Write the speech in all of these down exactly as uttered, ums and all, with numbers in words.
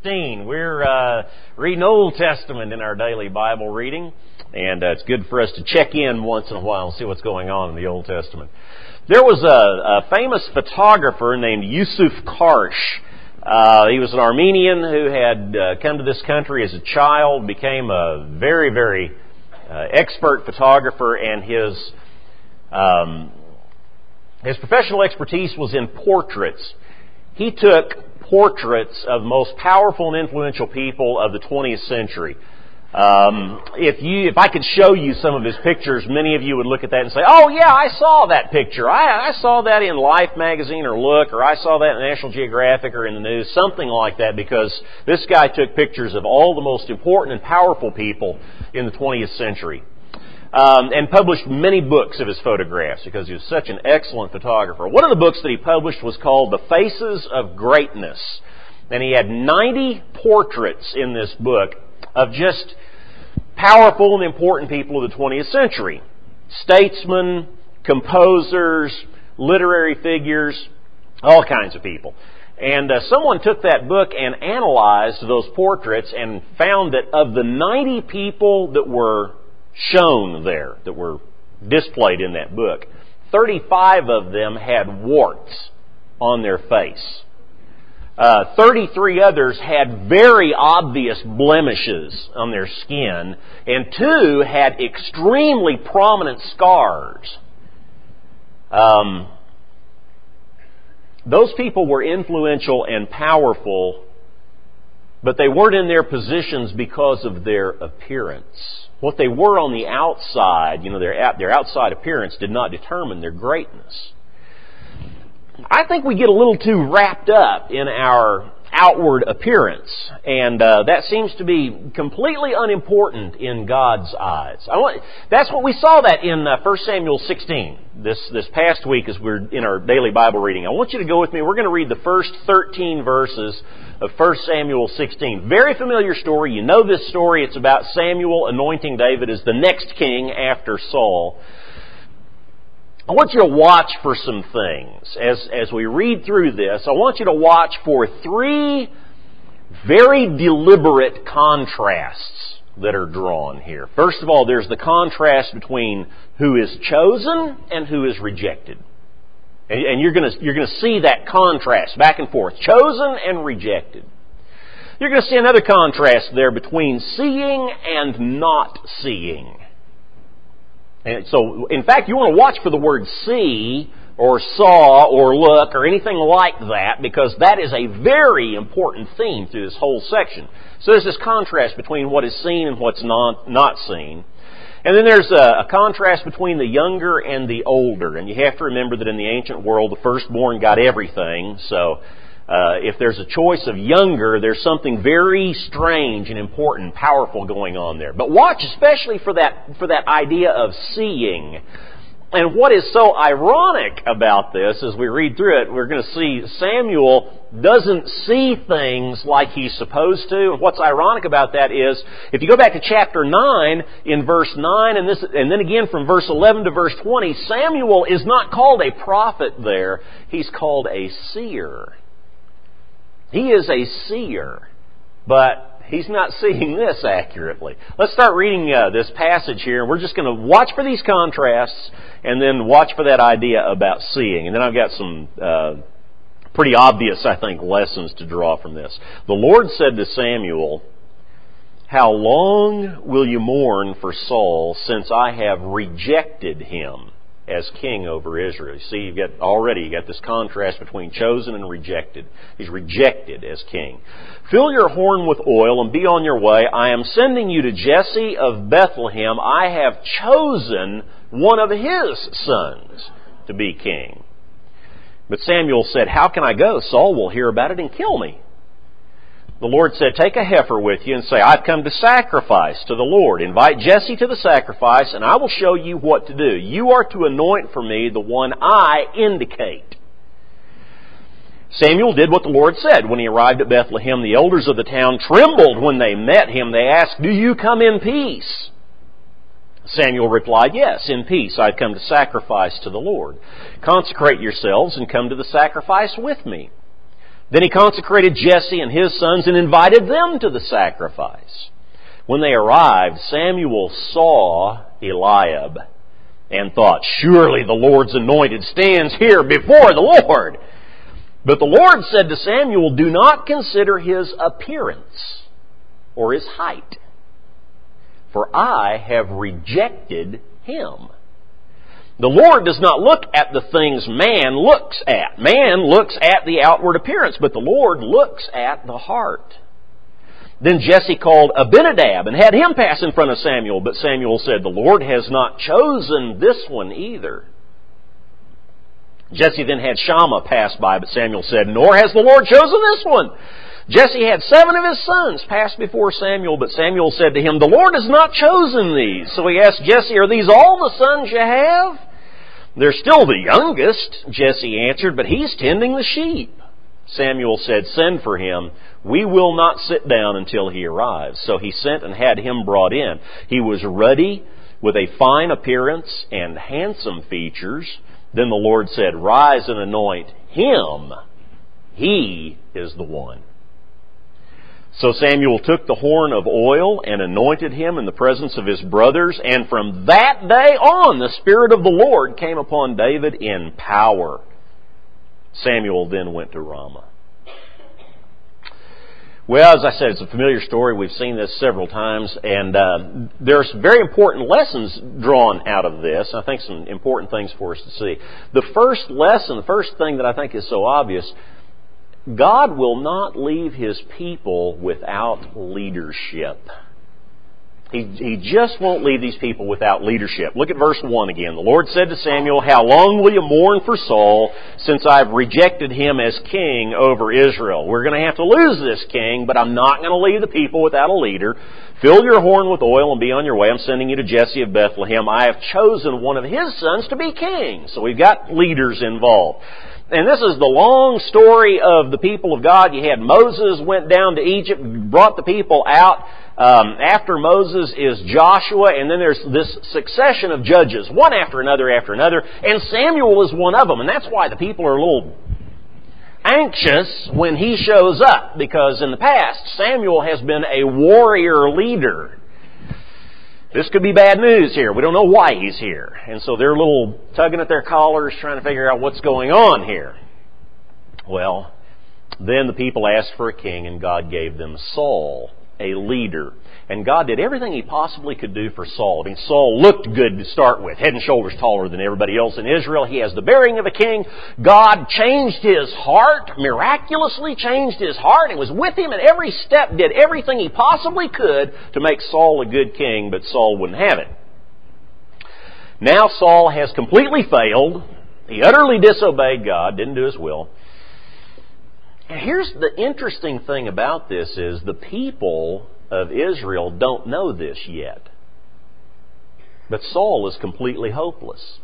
sixteen. We're uh, reading Old Testament in our daily Bible reading, and uh, it's good for us to check in once in a while and see what's going on in the Old Testament. There was a, a famous photographer named Yusuf Karsh. Uh, he was an Armenian who had uh, come to this country as a child, became a very, very uh, expert photographer, and his um, his professional expertise was in portraits. He took portraits of the most powerful and influential people of the twentieth century. Um, if you, if I could show you some of his pictures, many of you would look at that and say, "Oh yeah, I saw that picture. I, I saw that in Life magazine or Look, or I saw that in National Geographic or in the news," something like that, because this guy took pictures of all the most important and powerful people in the twentieth century. Um, and published many books of his photographs because he was such an excellent photographer. One of the books that he published was called The Faces of Greatness. And he had ninety portraits in this book of just powerful and important people of the twentieth century. Statesmen, composers, literary figures, all kinds of people. And uh, someone took that book and analyzed those portraits and found that of the ninety people that were shown there, that were displayed in that book, thirty-five of them had warts on their face. Uh, thirty-three others had very obvious blemishes on their skin, and two had extremely prominent scars. Um, those people were influential and powerful, but they weren't in their positions because of their appearance. What they were on the outside, you know, their their outside appearance did not determine their greatness. I think we get a little too wrapped up in our outward appearance, and uh, that seems to be completely unimportant in God's eyes. I want, that's what we saw that in uh, First Samuel sixteen this this past week as we're in our daily Bible reading. I want you to go with me. We're going to read the first thirteen verses of First Samuel sixteen. Very familiar story. You know this story. It's about Samuel anointing David as the next king after Saul. I want you to watch for some things. As, as we read through this, I want you to watch for three very deliberate contrasts that are drawn here. First of all, there's the contrast between who is chosen and who is rejected. And, and you're going to, you're going to see that contrast back and forth. Chosen and rejected. You're going to see another contrast there between seeing and not seeing. And so, in fact, you want to watch for the word see or saw or look or anything like that, because that is a very important theme through this whole section. So there's this contrast between what is seen and what's not, not seen. And then there's a, a contrast between the younger and the older. And you have to remember that in the ancient world, the firstborn got everything. So uh, if there's a choice of younger, there's something very strange and important, powerful going on there. But watch especially for that for that idea of seeing. And what is so ironic about this, as we read through it, we're going to see Samuel doesn't see things like he's supposed to. And what's ironic about that is, if you go back to chapter nine, in verse nine, and this, and then again from verse eleven to verse twenty, Samuel is not called a prophet there. He's called a seer. He is a seer, but he's not seeing this accurately. Let's start reading uh, this passage here, and we're just going to watch for these contrasts and then watch for that idea about seeing. And then I've got some uh, pretty obvious, I think, lessons to draw from this. The Lord said to Samuel, "How long will you mourn for Saul, since I have rejected him as king over Israel?" You see, you've got already you got this contrast between chosen and rejected. He's rejected as king. "Fill your horn with oil and be on your way. I am sending you to Jesse of Bethlehem. I have chosen one of his sons to be king." But Samuel said, "How can I go? Saul will hear about it and kill me." The Lord said, "Take a heifer with you and say, 'I've come to sacrifice to the Lord.' Invite Jesse to the sacrifice, and I will show you what to do. You are to anoint for me the one I indicate." Samuel did what the Lord said. When he arrived at Bethlehem, the elders of the town trembled when they met him. They asked, "Do you come in peace?" Samuel replied, "Yes, in peace. I've come to sacrifice to the Lord. Consecrate yourselves and come to the sacrifice with me." Then he consecrated Jesse and his sons and invited them to the sacrifice. When they arrived, Samuel saw Eliab and thought, surely the Lord's anointed stands here before the Lord. But the Lord said to Samuel, do not consider his appearance or his height, for I have rejected him. The Lord does not look at the things man looks at. Man looks at the outward appearance, but the Lord looks at the heart. Then Jesse called Abinadab and had him pass in front of Samuel, but Samuel said, the Lord has not chosen this one either. Jesse then had Shammah pass by, but Samuel said, nor has the Lord chosen this one. Jesse had seven of his sons pass before Samuel, but Samuel said to him, the Lord has not chosen these. So he asked Jesse, are these all the sons you have? They're still the youngest, Jesse answered, but he's tending the sheep. Samuel said, send for him. We will not sit down until he arrives. So he sent and had him brought in. He was ruddy, with a fine appearance and handsome features. Then the Lord said, rise and anoint him. He is the one. So Samuel took the horn of oil and anointed him in the presence of his brothers. And from that day on, the Spirit of the Lord came upon David in power. Samuel then went to Ramah. Well, as I said, it's a familiar story. We've seen this several times. And uh, there's very important lessons drawn out of this. I think some important things for us to see. The first lesson, the first thing that I think is so obvious, God will not leave His people without leadership. He, he just won't leave these people without leadership. Look at verse one again. The Lord said to Samuel, how long will you mourn for Saul, since I've rejected him as king over Israel? We're going to have to lose this king, but I'm not going to leave the people without a leader. Fill your horn with oil and be on your way. I'm sending you to Jesse of Bethlehem. I have chosen one of his sons to be king. So we've got leaders involved. And this is the long story of the people of God. You had Moses went down to Egypt, brought the people out. Um, after Moses is Joshua, and then there's this succession of judges, one after another after another, and Samuel is one of them. And that's why the people are a little anxious when he shows up, because in the past, Samuel has been a warrior leader. This could be bad news here. We don't know why he's here. And so they're a little tugging at their collars, trying to figure out what's going on here. Well, then the people asked for a king, and God gave them Saul, a leader. And God did everything He possibly could do for Saul. I mean, Saul looked good to start with, head and shoulders taller than everybody else in Israel. He has the bearing of a king. God changed his heart, miraculously changed his heart. It was with him at every step, did everything he possibly could to make Saul a good king, but Saul wouldn't have it. Now Saul has completely failed. He utterly disobeyed God, didn't do His will. And here's the interesting thing about this is the people of Israel don't know this yet. But Saul is completely hopeless.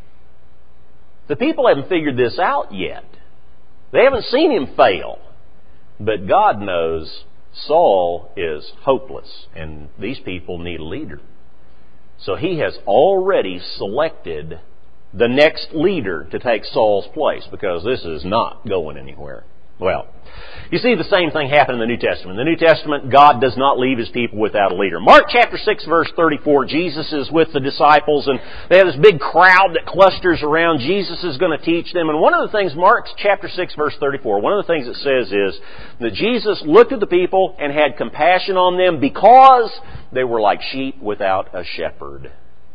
The people haven't figured this out yet. They haven't seen him fail. But God knows Saul is hopeless, and these people need a leader. So He has already selected the next leader to take Saul's place, because this is not going anywhere. Well, you see the same thing happen in the New Testament. In the New Testament, God does not leave His people without a leader. Mark chapter six, verse thirty-four, Jesus is with the disciples, and they have this big crowd that clusters around. Jesus is going to teach them. And one of the things, Mark chapter six, verse thirty-four, one of the things it says is that Jesus looked at the people and had compassion on them because they were like sheep without a shepherd.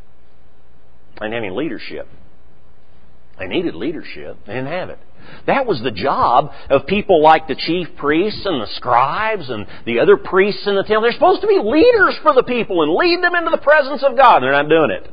They didn't have any leadership. They needed leadership. They didn't have it. That was the job of people like the chief priests and the scribes and the other priests in the temple. They're supposed to be leaders for the people and lead them into the presence of God. They're not doing it.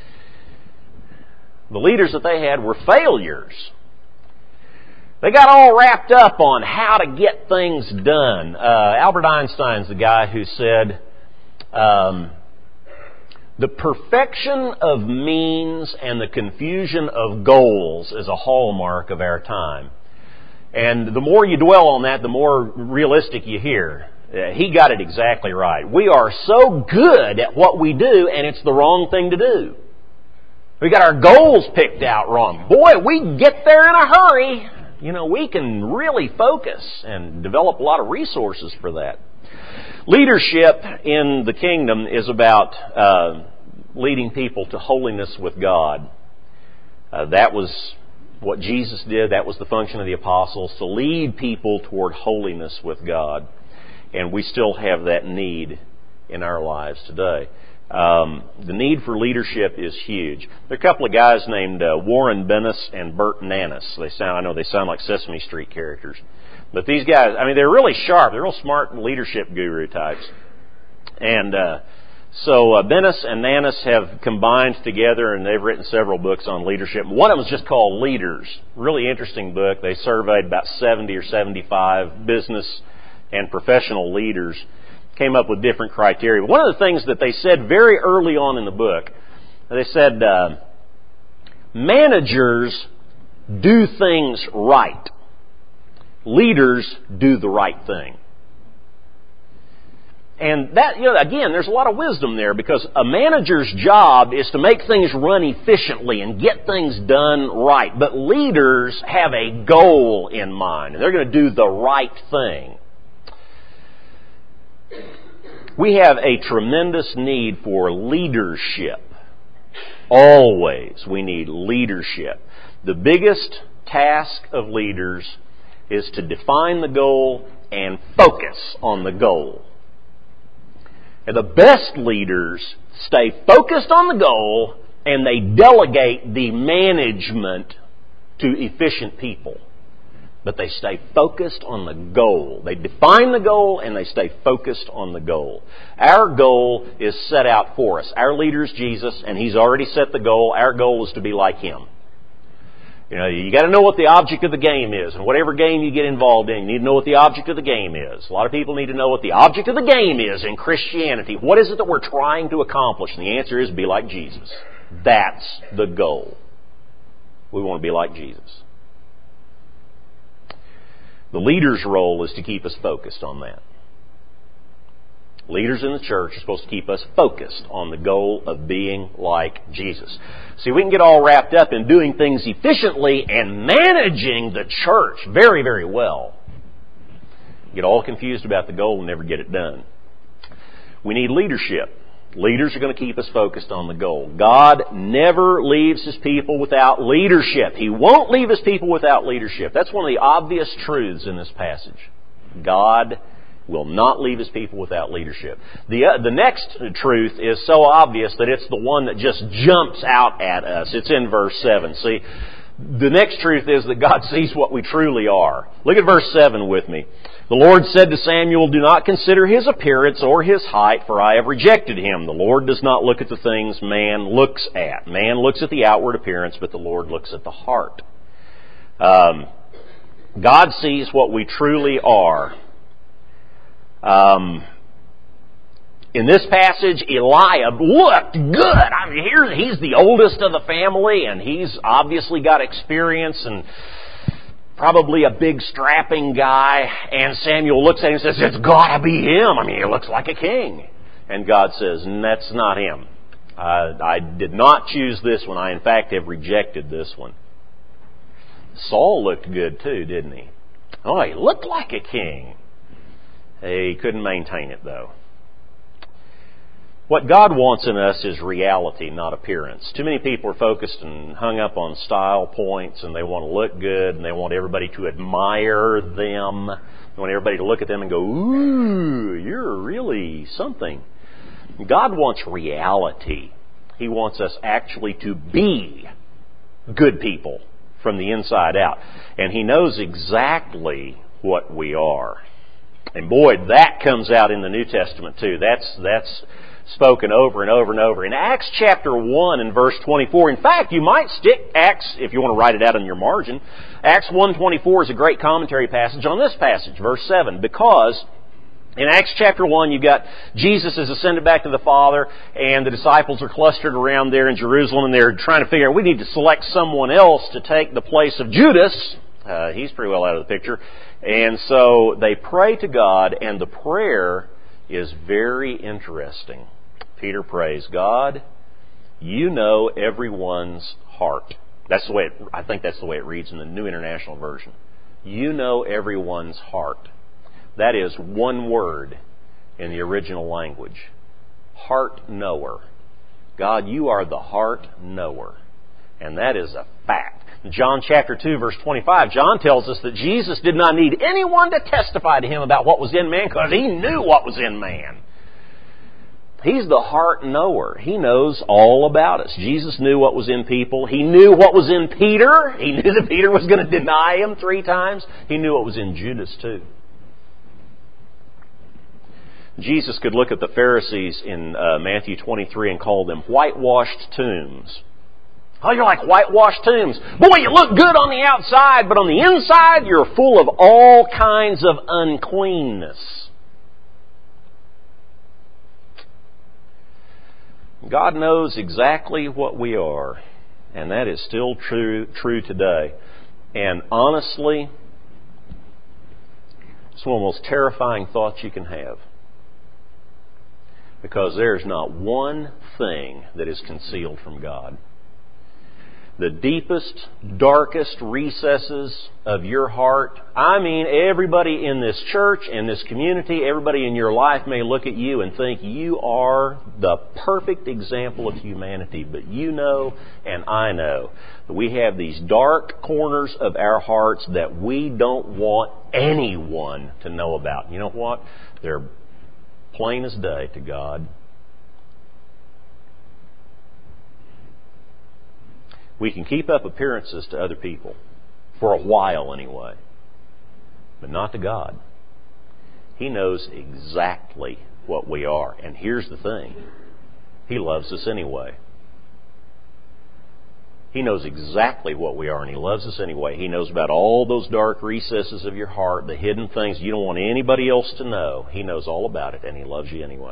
The leaders that they had were failures. They got all wrapped up on how to get things done. Uh, Albert Einstein's the guy who said, um, the perfection of means and the confusion of goals is a hallmark of our time. And the more you dwell on that, the more realistic you hear. Uh, he got it exactly right. We are so good at what we do, and it's the wrong thing to do. We got our goals picked out wrong. Boy, we get there in a hurry. you know, we can really focus and develop a lot of resources for that. Leadership in the kingdom is about uh, leading people to holiness with God. Uh, that was what Jesus did. That was the function of the apostles, to lead people toward holiness with God. And we still have that need in our lives today. Um, the need for leadership is huge. There are a couple of guys named uh, Warren Bennis and Bert Nannis. They sound, I know they sound like Sesame Street characters. But these guys, I mean, they're really sharp. They're real smart leadership guru types. And uh, so uh, Bennis and Nannis have combined together, and they've written several books on leadership. One of them is just called Leaders. Really interesting book. They surveyed about seventy or seventy-five business and professional leaders, came up with different criteria. One of the things that they said very early on in the book, they said, uh, managers do things right. Leaders do the right thing. And that, you know, again, there's a lot of wisdom there, because a manager's job is to make things run efficiently and get things done right. But leaders have a goal in mind, and they're going to do the right thing. We have a tremendous need for leadership. Always we need leadership. The biggest task of leaders is to define the goal and focus on the goal. And the best leaders stay focused on the goal, and they delegate the management to efficient people. But they stay focused on the goal. They define the goal and they stay focused on the goal. Our goal is set out for us. Our leader is Jesus, and He's already set the goal. Our goal is to be like Him. You know, you got to know what the object of the game is, and whatever game you get involved in, you need to know what the object of the game is. A lot of people need to know what the object of the game is in Christianity. What is it that we're trying to accomplish? And the answer is be like Jesus. That's the goal. We want to be like Jesus. The leader's role is to keep us focused on that. Leaders in the church are supposed to keep us focused on the goal of being like Jesus. See, we can get all wrapped up in doing things efficiently and managing the church very, very well. Get all confused about the goal and never get it done. We need leadership. Leaders are going to keep us focused on the goal. God never leaves His people without leadership. He won't leave His people without leadership. That's one of the obvious truths in this passage. God will not leave His people without leadership. The, uh, the next truth is so obvious that it's the one that just jumps out at us. It's in verse seven. See, the next truth is that God sees what we truly are. Look at verse seven with me. The Lord said to Samuel, "Do not consider his appearance or his height, for I have rejected him. The Lord does not look at the things man looks at. Man looks at the outward appearance, but the Lord looks at the heart." Um, God sees what we truly are. Um, in this passage, Eliab looked good. I mean, here he's the oldest of the family, and he's obviously got experience and probably a big strapping guy. And Samuel looks at him and says, "It's got to be him. I mean, he looks like a king." And God says, "That's not him. Uh, I did not choose this one. I, in fact, have rejected this one." Saul looked good too, didn't he? Oh, he looked like a king. He couldn't maintain it, though. What God wants in us is reality, not appearance. Too many people are focused and hung up on style points, and they want to look good, and they want everybody to admire them. They want everybody to look at them and go, "Ooh, you're really something." God wants reality. He wants us actually to be good people from the inside out. And He knows exactly what we are. And boy, that comes out in the New Testament too. That's that's spoken over and over and over. In Acts chapter one and verse twenty-four, in fact, you might stick Acts, if you want to write it out on your margin, Acts one twenty-four is a great commentary passage on this passage, verse seven, because in Acts chapter one, you've got Jesus has ascended back to the Father, and the disciples are clustered around there in Jerusalem, and they're trying to figure out, we need to select someone else to take the place of Judas. Uh, he's pretty well out of the picture. And so they pray to God, and the prayer is very interesting. Peter prays, "God, you know everyone's heart." That's the way it, I think that's the way it reads in the New International Version. You know everyone's heart. That is one word in the original language. Heart knower. God, you are the heart knower. And that is a fact. In John chapter two, verse twenty-five, John tells us that Jesus did not need anyone to testify to Him about what was in man because He knew what was in man. He's the heart knower. He knows all about us. Jesus knew what was in people. He knew what was in Peter. He knew that Peter was going to deny Him three times. He knew what was in Judas too. Jesus could look at the Pharisees in uh, Matthew twenty-three and call them whitewashed tombs. Oh, you're like whitewashed tombs. Boy, you look good on the outside, but on the inside, you're full of all kinds of uncleanness. God knows exactly what we are, and that is still true, true today. And honestly, it's one of the most terrifying thoughts you can have. Because there's not one thing that is concealed from God. The deepest, darkest recesses of your heart, I mean everybody in this church, in this community, everybody in your life may look at you and think you are the perfect example of humanity. But you know and I know that we have these dark corners of our hearts that we don't want anyone to know about. You know what? They're plain as day to God. We can keep up appearances to other people, for a while anyway, but not to God. He knows exactly what we are. And here's the thing. He loves us anyway. He knows exactly what we are, and He loves us anyway. He knows about all those dark recesses of your heart, the hidden things you don't want anybody else to know. He knows all about it, and He loves you anyway.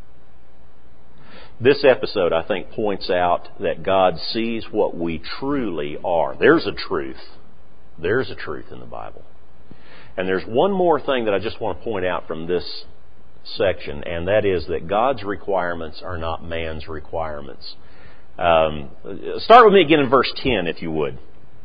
This episode, I think, points out that God sees what we truly are. There's a truth. There's a truth in the Bible. And there's one more thing that I just want to point out from this section, and that is that God's requirements are not man's requirements. Um, start with me again in verse ten, if you would.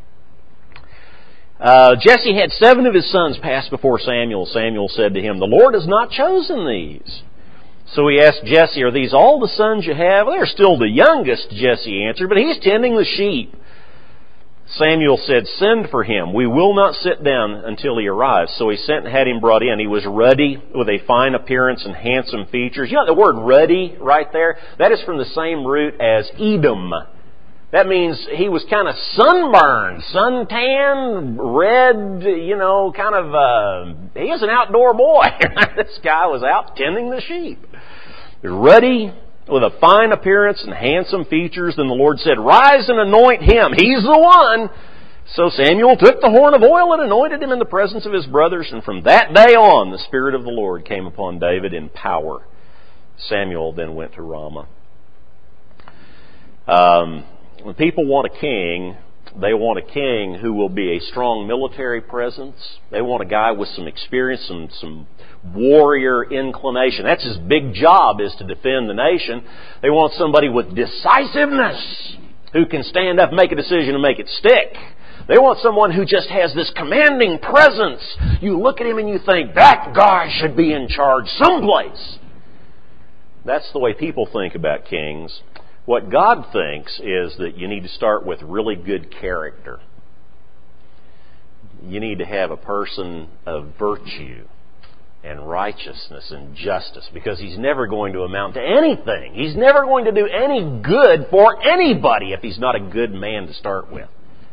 Uh, Jesse had seven of his sons pass before Samuel. Samuel said to him, "The Lord has not chosen these." So he asked Jesse, "Are these all the sons you have?" "Well, they're still the youngest," Jesse answered, "but he's tending the sheep." Samuel said, "Send for him. We will not sit down until he arrives." So he sent and had him brought in. He was ruddy, with a fine appearance and handsome features. You know the word ruddy right there? That is from the same root as Edom. That means he was kind of sunburned, suntan, red, you know, kind of, uh, he was an outdoor boy. This guy was out tending the sheep. Ruddy, with a fine appearance and handsome features. Then the Lord said, "Rise and anoint him. He's the one." So Samuel took the horn of oil and anointed him in the presence of his brothers. And from that day on, the Spirit of the Lord came upon David in power. Samuel then went to Ramah. Um, when people want a king, they want a king who will be a strong military presence. They want a guy with some experience, some, some warrior inclination. That's his big job, is to defend the nation. They want somebody with decisiveness, who can stand up, make a decision, and make it stick. They want someone who just has this commanding presence. You look at him and you think, that guy should be in charge someplace. That's the way people think about kings. What God thinks is that you need to start with really good character. You need to have a person of virtue and righteousness and justice, because he's never going to amount to anything. He's never going to do any good for anybody if he's not a good man to start with.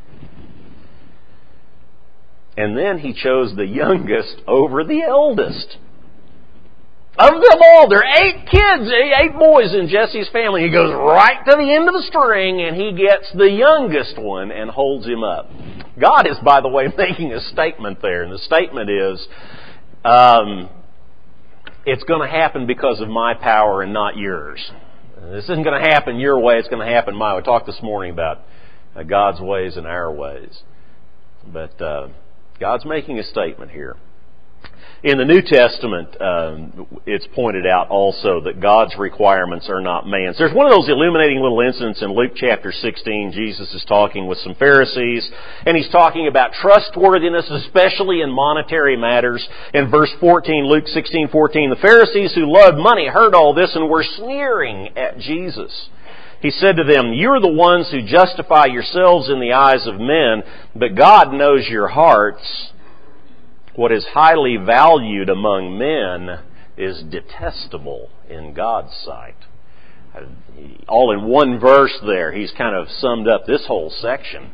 And then he chose the youngest over the eldest. Of them all, there are eight kids, eight boys in Jesse's family. He goes right to the end of the string and he gets the youngest one and holds him up. God is, by the way, making a statement there. And the statement is, um, it's going to happen because of my power and not yours. This isn't going to happen your way, it's going to happen my way. We talked this morning about uh, God's ways and our ways. But uh, God's making a statement here. In the New Testament, um, it's pointed out also that God's requirements are not man's. There's one of those illuminating little incidents in Luke chapter sixteen. Jesus is talking with some Pharisees, and he's talking about trustworthiness, especially in monetary matters. In verse fourteen, Luke sixteen fourteen, the Pharisees who loved money heard all this and were sneering at Jesus. He said to them, "You're the ones who justify yourselves in the eyes of men, but God knows your hearts. What is highly valued among men is detestable in God's sight." All in one verse there, he's kind of summed up this whole section.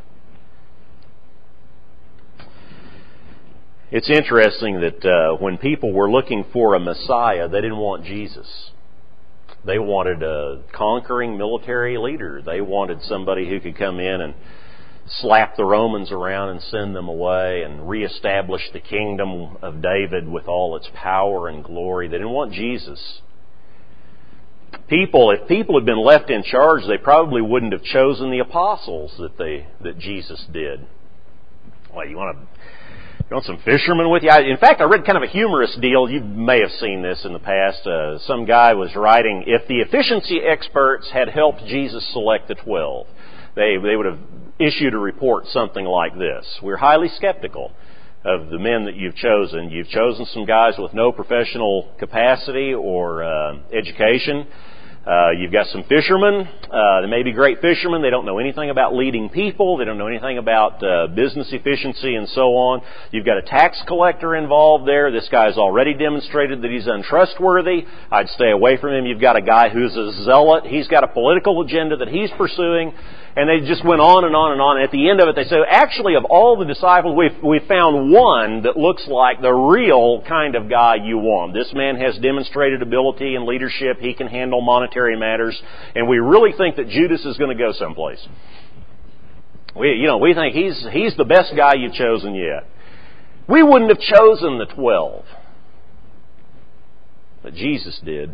It's interesting that uh, when people were looking for a Messiah, they didn't want Jesus. They wanted a conquering military leader. They wanted somebody who could come in and slap the Romans around and send them away and reestablish the kingdom of David with all its power and glory. They didn't want Jesus. People, if people had been left in charge, they probably wouldn't have chosen the apostles that they that Jesus did. Well, you want to you want some fishermen with you? I, in fact, I read kind of a humorous deal. You may have seen this in the past. Uh, some guy was writing, if the efficiency experts had helped Jesus select the twelve, they they would have issued a report something like this: "We're highly skeptical of the men that you've chosen. You've chosen some guys with no professional capacity or uh, education. Uh, you've got some fishermen. Uh, they may be great fishermen. They don't know anything about leading people. They don't know anything about uh, business efficiency and so on. You've got a tax collector involved there. This guy's already demonstrated that he's untrustworthy. I'd stay away from him. You've got a guy who's a zealot. He's got a political agenda that he's pursuing." And they just went on and on and on. And at the end of it, they said, actually, of all the disciples, we've, we've found one that looks like the real kind of guy you want. This man has demonstrated ability and leadership. He can handle monetary matters. And we really think that Judas is going to go someplace. We, you know, we think he's, he's the best guy you've chosen yet. We wouldn't have chosen the twelve. But Jesus did.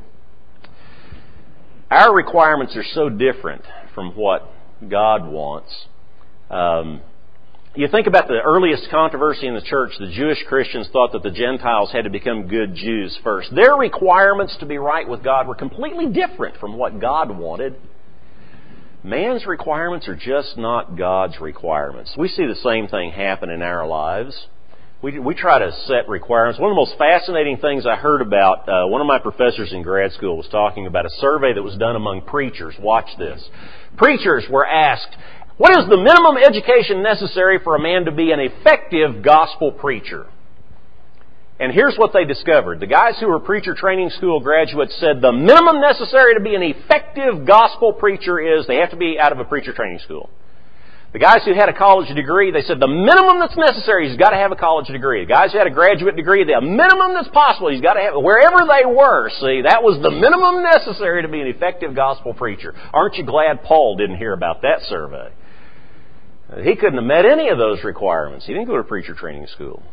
Our requirements are so different from what God wants. Um, you think about the earliest controversy in the church. The Jewish Christians thought that the Gentiles had to become good Jews first. Their requirements to be right with God were completely different from what God wanted. Man's requirements are just not God's requirements. We see the same thing happen in our lives. We, we try to set requirements. One of the most fascinating things I heard about, uh, one of my professors in grad school was talking about a survey that was done among preachers. Watch this. Preachers were asked, what is the minimum education necessary for a man to be an effective gospel preacher? And here's what they discovered. The guys who were preacher training school graduates said the minimum necessary to be an effective gospel preacher is they have to be out of a preacher training school. The guys who had a college degree, they said the minimum that's necessary, he's got to have a college degree. The guys who had a graduate degree, the minimum that's possible, he's got to have, wherever they were, see, that was the minimum necessary to be an effective gospel preacher. Aren't you glad Paul didn't hear about that survey? He couldn't have met any of those requirements. He didn't go to preacher training school.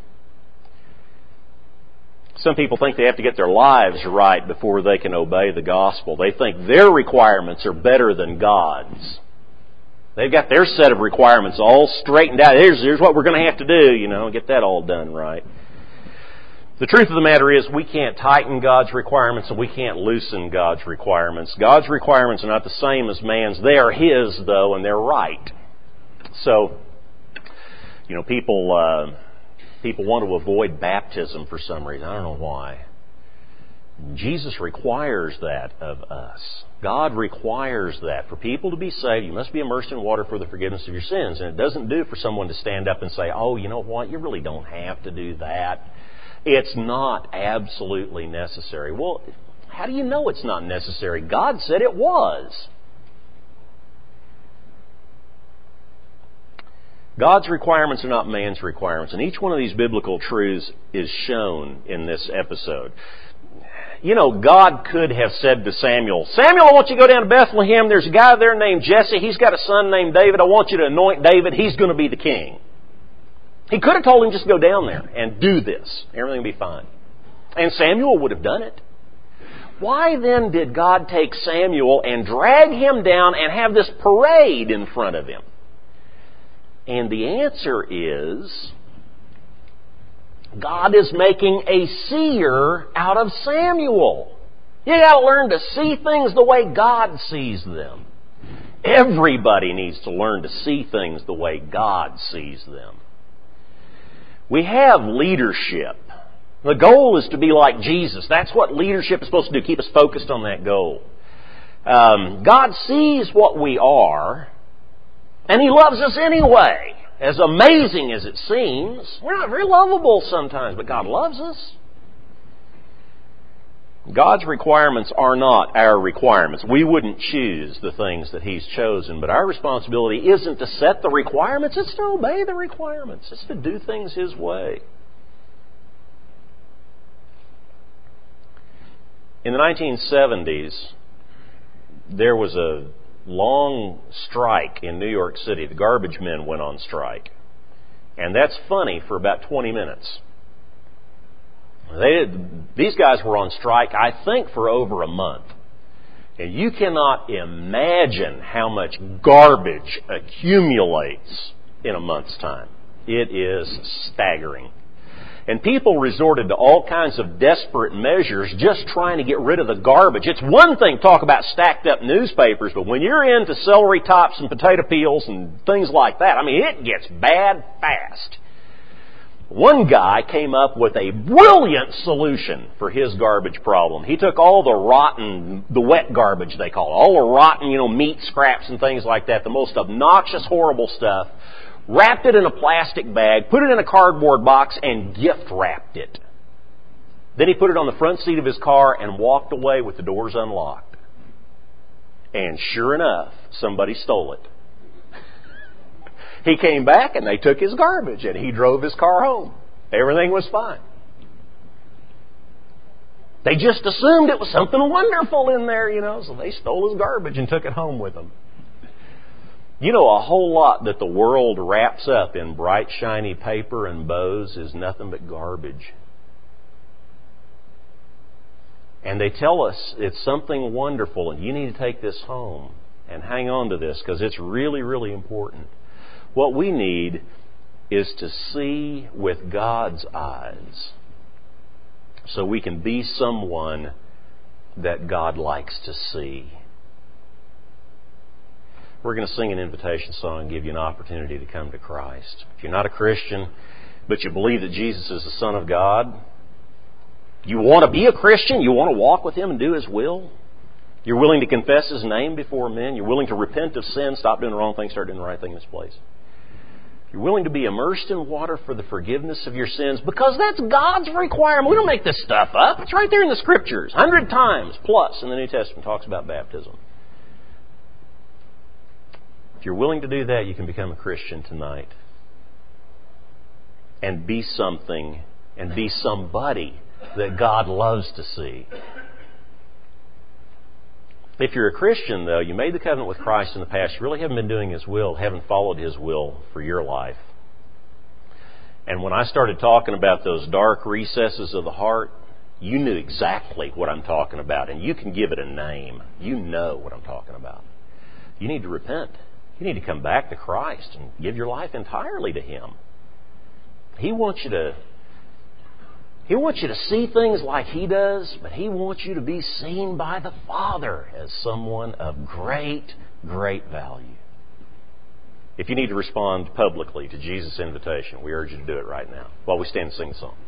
Some people think they have to get their lives right before they can obey the gospel. They think their requirements are better than God's. They've got their set of requirements all straightened out. Here's, here's what we're going to have to do, you know, get that all done right. The truth of the matter is we can't tighten God's requirements and we can't loosen God's requirements. God's requirements are not the same as man's. They are His, though, and they're right. So, you know, people uh, people want to avoid baptism for some reason. I don't know why. Jesus requires that of us. God requires that. For people to be saved, you must be immersed in water for the forgiveness of your sins. And it doesn't do for someone to stand up and say, oh, you know what, you really don't have to do that. It's not absolutely necessary. Well, how do you know it's not necessary? God said it was. God's requirements are not man's requirements. And each one of these biblical truths is shown in this episode. You know, God could have said to Samuel, Samuel, I want you to go down to Bethlehem. There's a guy there named Jesse. He's got a son named David. I want you to anoint David. He's going to be the king. He could have told him just go down there and do this. Everything would be fine. And Samuel would have done it. Why then did God take Samuel and drag him down and have this parade in front of him? And the answer is, God is making a seer out of Samuel. You got to learn to see things the way God sees them. Everybody needs to learn to see things the way God sees them. We have leadership. The goal is to be like Jesus. That's what leadership is supposed to do, keep us focused on that goal. Um, God sees what we are, and He loves us anyway. As amazing as it seems, we're not very lovable sometimes, but God loves us. God's requirements are not our requirements. We wouldn't choose the things that He's chosen, but our responsibility isn't to set the requirements, it's to obey the requirements. It's to do things His way. In the nineteen seventies, there was a long strike in New York City. The garbage men went on strike. And that's funny for about twenty minutes. They, these guys were on strike, I think, for over a month. And you cannot imagine how much garbage accumulates in a month's time. It is staggering. And people resorted to all kinds of desperate measures just trying to get rid of the garbage. It's one thing to talk about stacked up newspapers, but when you're into celery tops and potato peels and things like that, I mean, it gets bad fast. One guy came up with a brilliant solution for his garbage problem. He took all the rotten, the wet garbage they call it, all the rotten, you know, meat scraps and things like that, the most obnoxious, horrible stuff, wrapped it in a plastic bag, put it in a cardboard box, and gift wrapped it. Then he put it on the front seat of his car and walked away with the doors unlocked. And sure enough, somebody stole it. He came back and they took his garbage and he drove his car home. Everything was fine. They just assumed it was something wonderful in there, you know, so they stole his garbage and took it home with them. You know, a whole lot that the world wraps up in bright, shiny paper and bows is nothing but garbage. And they tell us it's something wonderful and you need to take this home and hang on to this because it's really, really important. What we need is to see with God's eyes so we can be someone that God likes to see. We're going to sing an invitation song and give you an opportunity to come to Christ. If you're not a Christian, but you believe that Jesus is the Son of God, you want to be a Christian, you want to walk with Him and do His will, you're willing to confess His name before men, you're willing to repent of sin, stop doing the wrong thing, start doing the right thing in His place. You're willing to be immersed in water for the forgiveness of your sins because that's God's requirement. We don't make this stuff up. It's right there in the Scriptures. A hundred times plus in the New Testament talks about baptism. If you're willing to do that, you can become a Christian tonight. And be something and be somebody that God loves to see. If you're a Christian, though, you made the covenant with Christ in the past, you really haven't been doing His will, haven't followed His will for your life. And when I started talking about those dark recesses of the heart, you knew exactly what I'm talking about. And you can give it a name. You know what I'm talking about. You need to repent. You need to come back to Christ and give your life entirely to Him. He wants you to He wants you to see things like He does, but He wants you to be seen by the Father as someone of great, great value. If you need to respond publicly to Jesus' invitation, we urge you to do it right now while we stand and sing the song.